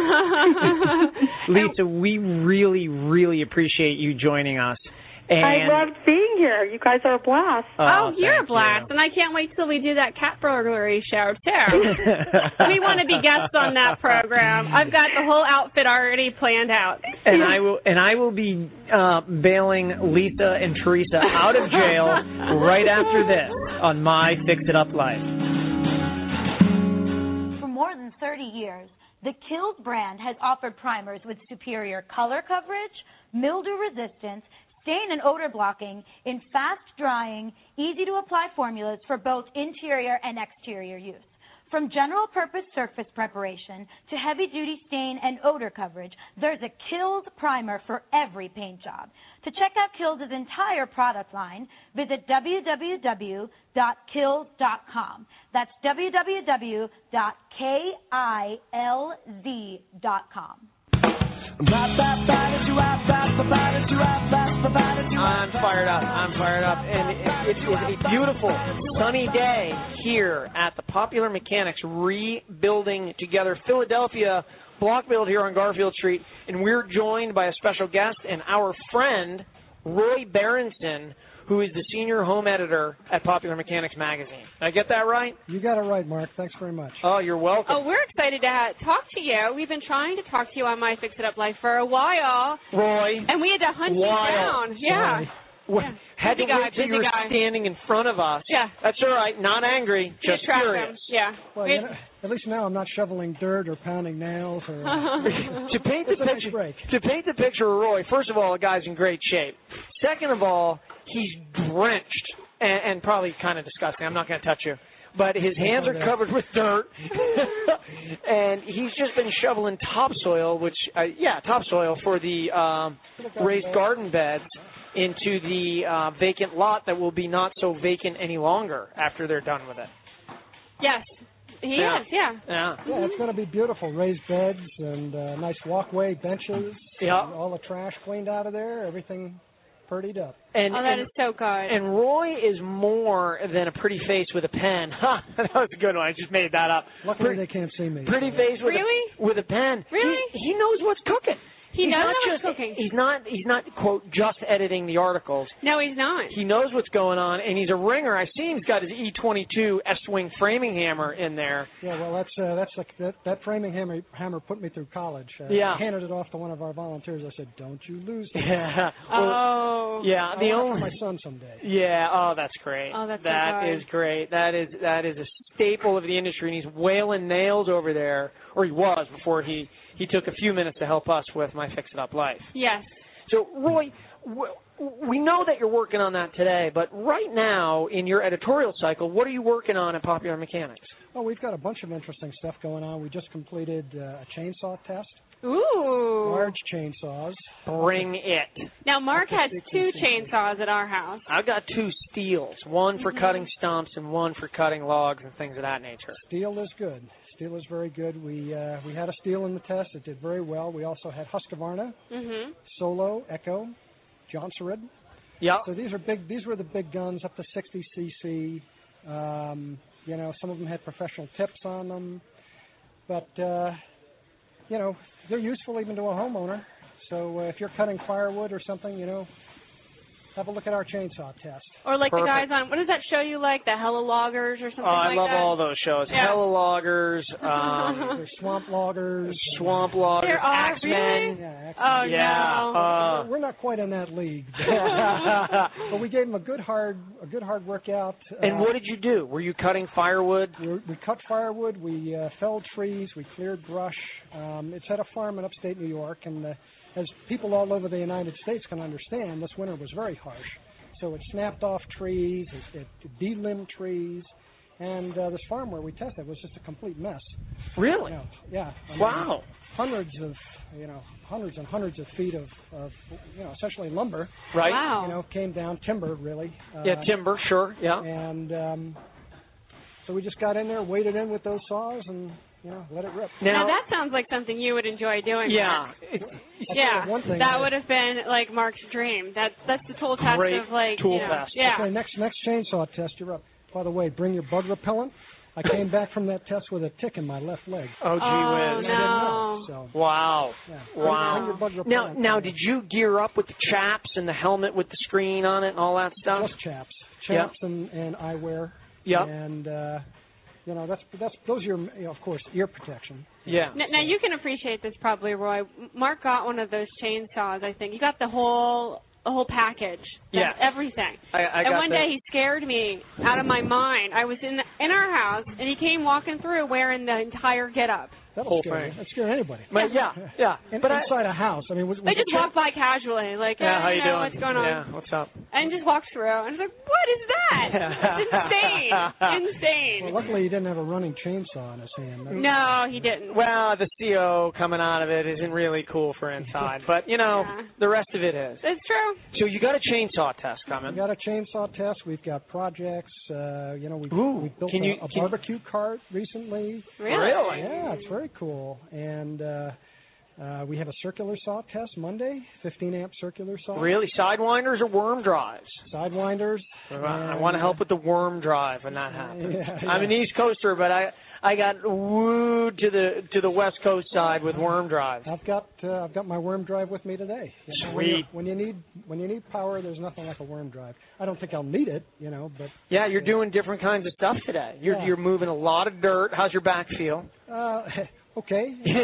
Lisa, we really, really appreciate you joining us. And I loved being here. You guys are a blast. Oh, Oh, you're a thank blast, you. and I can't wait till we do that cat burglary show, too. We want to be guests on that program. I've got the whole outfit already planned out. And I will and I will be uh, bailing Lisa and Teresa out of jail right after this on My Fix It Up Life. For more than thirty years, the Kills brand has offered primers with superior color coverage, mildew resistance, stain and odor blocking in fast-drying, easy-to-apply formulas for both interior and exterior use. From general-purpose surface preparation to heavy-duty stain and odor coverage, there's a Kills primer for every paint job. To check out Kills' entire product line, visit w w w dot kills dot com. That's w w w dot kills dot com. I'm fired up. I'm fired up. And it, it is a beautiful, sunny day here at the Popular Mechanics Rebuilding Together Philadelphia block build here on Garfield Street. And we're joined by a special guest and our friend, Roy Berenson, who is the senior home editor at Popular Mechanics Magazine. Did I get that right? You got it right, Mark. Thanks very much. Oh, you're welcome. Oh, we're excited to ha- talk to you. We've been trying to talk to you on My Fix It Up Life for a while. Roy. And we had to hunt While. you down. Yeah. What, Yeah. had to Busy guy, wait till busy you were guy. standing in front of us. Yeah. That's all right. Not angry, We just attract curious. them. Yeah. Well, We you know, at least now I'm not shoveling dirt or pounding nails. Or, to paint the It's a nice picture, break. to paint the picture of Roy, first of all, the guy's in great shape. Second of all, he's drenched and, and probably kind of disgusting. I'm not going to touch you. But his hands are covered with dirt, and he's just been shoveling topsoil, which, uh, yeah, topsoil for the um, raised garden beds into the uh, vacant lot that will be not so vacant any longer after they're done with it. Yes. He Yeah. is, yeah. Yeah. yeah, it's going to be beautiful. Raised beds and uh, nice walkway, benches. Yeah. All the trash cleaned out of there. Everything prettied up. And, Oh, that and, is so good. And Roy is more than a pretty face with a pen. Ha, that was a good one. I just made that up. Luckily, Pretty, they can't see me. pretty face with Really? a with a pen. Really? He, he knows what's cooking. He he's knows not what's just, cooking. He's not. He's not quote just editing the articles. No, he's not. He knows what's going on, and he's a ringer. I see he's got his E twenty-two S-wing framing hammer in there. Yeah, well, that's uh, that's like that, that framing hammer hammer put me through college. Uh, Yeah. I handed it off to one of our volunteers. I said, "Don't you lose it." Yeah. Oh. Yeah. I The want it only. for my son someday. Yeah. Oh, that's great. Oh, that's so That good. is great. That is that is a staple of the industry, and he's wailing nails over there, or he was before he he took a few minutes to help us with My Fix It Up Life. Yes. So, Roy, w- we know that you're working on that today, but right now in your editorial cycle, what are you working on at Popular Mechanics? Well, we've got a bunch of interesting stuff going on. We just completed uh, a chainsaw test. Ooh. Large chainsaws. Bring it. Now, Mark has two chainsaws at our house. I've got two steels, one for mm-hmm. cutting stumps and one for cutting logs and things of that nature. Steel is good. Steel is very good. We uh, we had a steel in the test. It did very well. We also had Husqvarna, mm-hmm. Solo, Echo, Jonsered. Yeah. So these are big. These were the big guns, up to sixty C C. Um, you know, some of them had professional tips on them, but uh, you know, they're useful even to a homeowner. So uh, if you're cutting firewood or something, you know, have a look at our chainsaw test. Or like Perfect. the guys on, what does that show you like, the Hella Loggers or something oh, like that? I love all those shows. Yeah. Hella Loggers, um, There's Swamp Loggers. Swamp Loggers, there are, Axemen. really? Yeah, oh, yeah. no. Uh, We're not quite in that league. But, but we gave them a good hard a good hard workout. And uh, what did you do? Were you cutting firewood? We, we cut firewood. We uh, felled trees. We cleared brush. Um, it's at a farm in upstate New York, and uh, as people all over the United States can understand, this winter was very harsh. So it snapped off trees, it, it de-limbed trees, and uh, this farm where we tested was just a complete mess. Really? You know, yeah. I mean, wow. Hundreds of, you know, hundreds and hundreds of feet of, of you know, essentially lumber. Right. Wow. You know, came down, timber, really. Uh, Yeah, timber, sure, yeah. And um, so we just got in there, waded in with those saws, and, you know, let it rip. Now, now that sounds like something you would enjoy doing. Yeah. Yeah, one thing, that uh, would have been like Mark's dream. That's that's the tool test Great of like tool you know, test. Yeah. Okay, next next chainsaw test, you're up. By the way, bring your bug repellent. I came back from that test with a tick in my left leg. Oh, gee oh, whiz. no. I didn't know, so. Wow. Yeah. Wow. Bring your bug Now, repellent. now, did you gear up with the chaps and the helmet with the screen on it and all that stuff? Just chaps. Chaps yep. and, and eyewear. Yep. And, uh, you know, that's, that's those are, your, you know, of course, ear protection. Yeah. Now, now, you can appreciate this probably, Roy. Mark got one of those chainsaws, I think. You got the whole the whole package. Yeah. Everything. I, I and got one that. day he scared me out of my mind. I was in the, in our house, and he came walking through wearing the entire get-up. That'll Whole scare thing. That'll scare anybody. But yeah, yeah. In, but inside I, a house, I mean, was, They was just walked by casually, like, yeah, hey, how you, you know, doing? what's going on? Yeah, what's up? And just walked through, and I was like, what is that? It's insane. Insane. Well, luckily he didn't have a running chainsaw in his hand. That's, No, he didn't. Well, the C O coming out of it isn't really cool for inside, but, you know, Yeah. the rest of it is. It's true. So you got a chainsaw test coming. We got a chainsaw test. We've got projects. Uh, you know, we Ooh, we built can a, you- a can- barbecue cart recently. Really? Really? Yeah, it's very cool. And uh, uh, we have a circular saw test Monday, fifteen amp circular saw. Really? Sidewinders or worm drives? Sidewinders. I want to help with the worm drive when that happens. Yeah, I'm yeah. an East Coaster, but I I got wooed to the to the West Coast side with worm drives. I've got uh, I've got my worm drive with me today. You know, when you- Sweet. When you need when you need power, there's nothing like a worm drive. I don't think I'll need it, you know, but Yeah, you're doing different kinds of stuff today. You're Yeah. you're moving a lot of dirt. How's your back feel? uh, okay.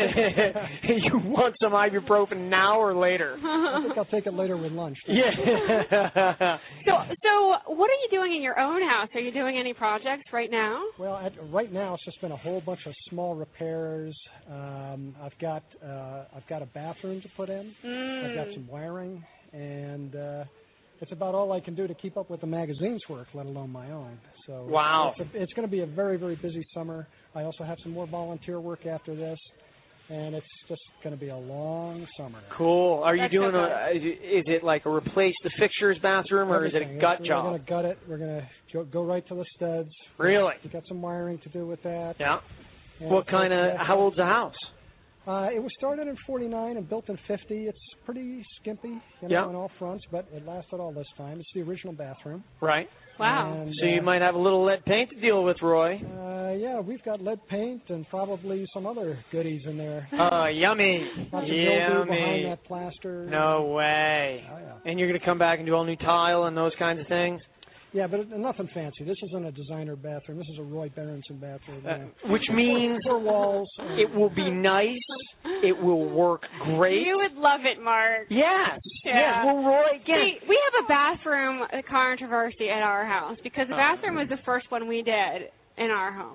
You want some ibuprofen now or later? I think I'll take it later with lunch. Yeah. So, so what are you doing in your own house? Are you doing any projects right now? Well, at, right now it's just been a whole bunch of small repairs. Um, I've got uh, I've got a bathroom to put in. Mm. I've got some wiring, and uh, it's about all I can do to keep up with the magazine's work, let alone my own. So Wow. it's, a, it's going to be a very very busy summer. I also have some more volunteer work after this, and it's just going to be a long summer. Cool. Are you That's doing so a? Is it like a replace the fixtures bathroom, or is it a Everything. gut We're job? going to gut it. We're going to go right to the studs. Really? We got some wiring to do with that. Yeah. And What kind of? that's- How old's the house? Uh, it was started in forty-nine and built in fifty. It's pretty skimpy, you know, Yeah. on all fronts, but it lasted all this time. It's the original bathroom. Right. Wow. And, So you uh, might have a little lead paint to deal with, Roy. Uh, yeah, we've got lead paint and probably some other goodies in there. Oh, yummy. Lots of mildew behind Yummy. that plaster. No way. Oh, yeah. And you're going to come back and do all new tile and those kinds of things? Yeah, but it, nothing fancy. This isn't a designer bathroom. This is a Roy Berenson bathroom. Uh, yeah. which means Four walls. and- it will be nice. It will work great. You would love it, Mark. Yes. Yeah. Yes. Well, Roy, again. See, we have a bathroom controversy at our house because the Oh. bathroom was the first one we did in our home.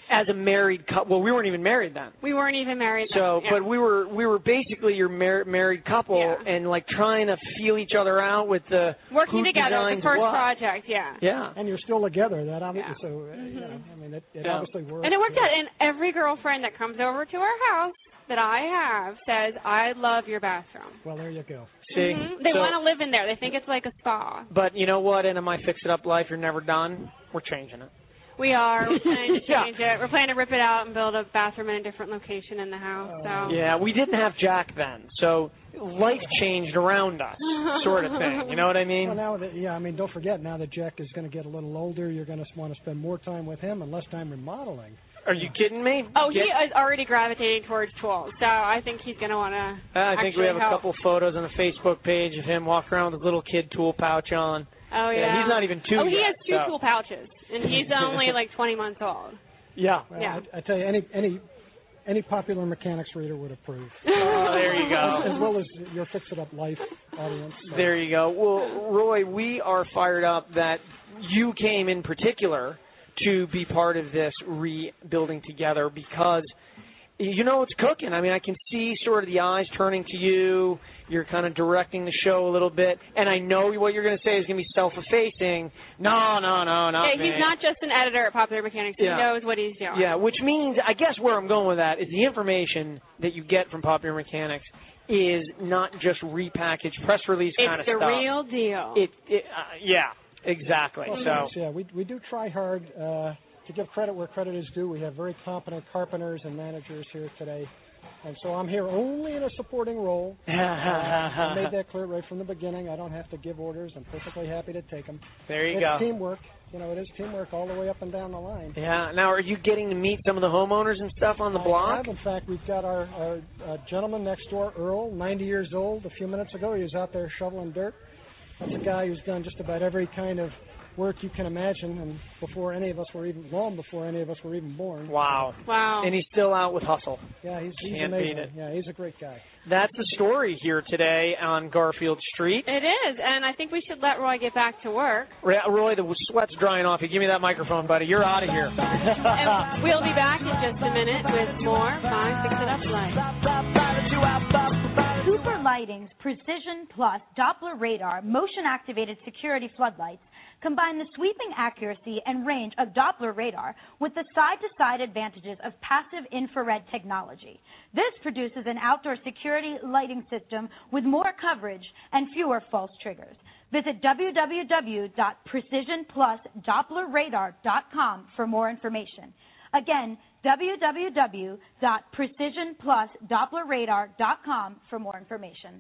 as a married couple. Well, we weren't even married then. We weren't even married then. So, yeah. but we were we were basically your mar- married couple, yeah. and like trying to feel each other out with the working who together. The designs first what. project, yeah. Yeah. And you're still together. That obviously, Yeah. so uh, mm-hmm. you know, I mean, it, it Yeah. obviously works. And it worked yeah. out. And every girlfriend that comes over to our house that I have says, "I love your bathroom." Well, there you go. See, mm-hmm. They so, want to live in there. They think it's like a spa. But you know what? In my Fix It Up life, you're never done. We're changing it. We are. We're planning to Yeah. change it. We're planning to rip it out and build a bathroom in a different location in the house. So. Yeah, we didn't have Jack then, so life changed around us, sort of thing. You know what I mean? Well, now that, yeah, I mean, don't forget, now that Jack is going to get a little older, you're going to want to spend more time with him and less time remodeling. Are you kidding me? Oh, Get, he is already gravitating towards tools, so I think he's going to want to. I think we have help. a couple photos on the Facebook page of him walking around with his little kid tool pouch on. Oh yeah. yeah he's not even two. Oh, he yet, has two so. tool pouches, and he's only like twenty months old. Yeah. Well, yeah. I, I tell you, any any any popular mechanics reader would approve. Oh, there you go. As well as your Fix It Up Life audience. So. There you go. Well, Roy, we are fired up that you came in particular to be part of this rebuilding together because you know it's cooking. I mean, I can see sort of the eyes turning to you. You're kind of directing the show a little bit, and I know what you're going to say is going to be self-effacing. No, no, no, not Yeah, me. he's not just an editor at Popular Mechanics. Yeah. He knows what he's doing. Yeah, which means, I guess where I'm going with that is the information that you get from Popular Mechanics is not just repackaged press release it's kind of the stuff. real deal. It, it uh, yeah, exactly. Well, so thanks. yeah, we we do try hard uh, to give credit where credit is due. We have very competent carpenters and managers here today. And so I'm here only in a supporting role. Uh, I made that clear right from the beginning. I don't have to give orders. I'm perfectly happy to take them. There you it's go. teamwork. You know, it is teamwork all the way up and down the line. Yeah. Now, are you getting to meet some of the homeowners and stuff on the I block? have. In fact, we've got our, our uh, gentleman next door, Earl, ninety years old. A few minutes ago, he was out there shoveling dirt. That's a guy who's done just about every kind of work you can imagine, and before any of us were even, long before any of us were even born. Wow. Wow. And he's still out with hustle. Yeah, he's, he's Can't amazing. beat it. Yeah, he's a great guy. That's the story here today on Garfield Street. It is, and I think we should let Roy get back to work. Roy, the sweat's drying off you. Give me that microphone, buddy. You're out of here. And we'll be back in just a minute with more My Fix It Up Life. Super Lighting's Precision Plus Doppler Radar motion-activated security floodlights combine the sweeping accuracy and range of Doppler radar with the side-to-side advantages of passive infrared technology. This produces an outdoor security lighting system with more coverage and fewer false triggers. Visit w w w dot precision plus doppler radar dot com for more information. Again, w w w dot precision plus doppler radar dot com for more information.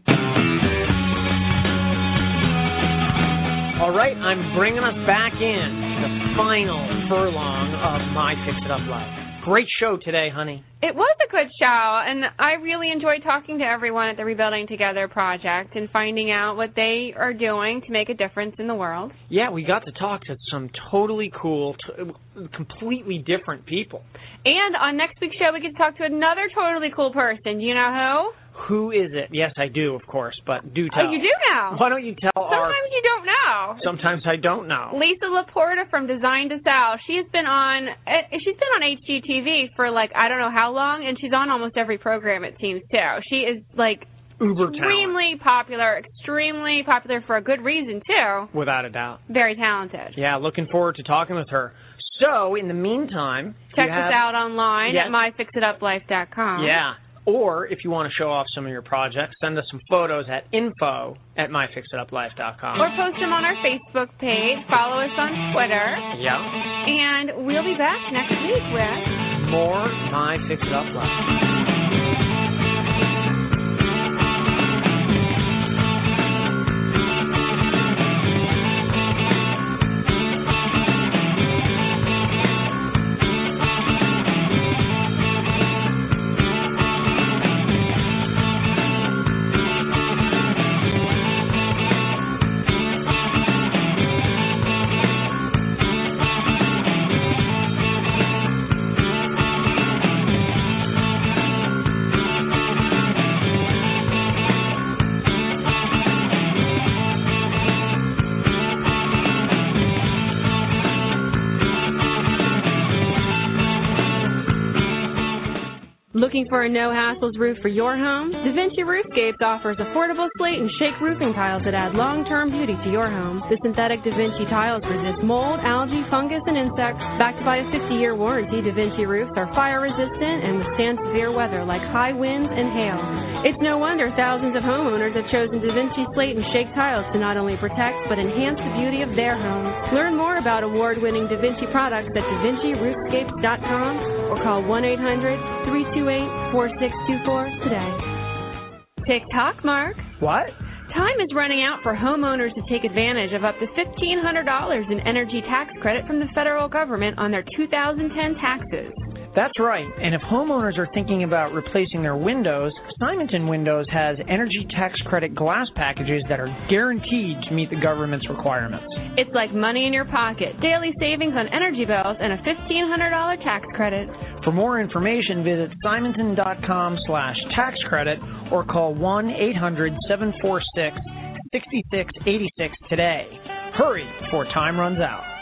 All right, I'm bringing us back in to the final furlong of My Fix It Up Live. Great show today, honey. It was a good show, and I really enjoyed talking to everyone at the Rebuilding Together project and finding out what they are doing to make a difference in the world. Yeah, we got to talk to some totally cool, t- completely different people. And on next week's show, we get to talk to another totally cool person. Do you know who? Who is it? Yes, I do, of course, but do tell. Oh, you do know. Why don't you tell Sometimes our... you don't know. Sometimes I don't know. Lisa Laporta from Design to Sell. She has been on. She's been on H G T V for like I don't know how long, and she's on almost every program it seems too. She is like Uber extremely talent. popular, extremely popular for a good reason too. Without a doubt. Very talented. Yeah, looking forward to talking with her. So, in the meantime, check have, us out online yes. at my fix it up life dot com. Yeah. Or, if you want to show off some of your projects, send us some photos at info at my fix it up life dot com. Or post them on our Facebook page. Follow us on Twitter. Yeah. And we'll be back next week with more My Fix It Up Live. Looking for a no-hassles roof for your home? DaVinci Roofscapes offers affordable slate and shake roofing tiles that add long-term beauty to your home. The synthetic DaVinci tiles resist mold, algae, fungus, and insects. Backed by a fifty-year warranty, DaVinci roofs are fire-resistant and withstand severe weather like high winds and hail. It's no wonder thousands of homeowners have chosen DaVinci slate and shake tiles to not only protect but enhance the beauty of their homes. Learn more about award-winning DaVinci products at Da Vinci Roofscapes dot com or call one eight hundred, three two eight, four six two four today. Tick-tock, Mark. What? Time is running out for homeowners to take advantage of up to fifteen hundred dollars in energy tax credit from the federal government on their two thousand ten taxes. That's right, and if homeowners are thinking about replacing their windows, Simonton Windows has energy tax credit glass packages that are guaranteed to meet the government's requirements. It's like money in your pocket, daily savings on energy bills, and a fifteen hundred dollars tax credit. For more information, visit simonton dot com slash tax credit or call one eight hundred, seven four six, six six eight six today. Hurry before time runs out.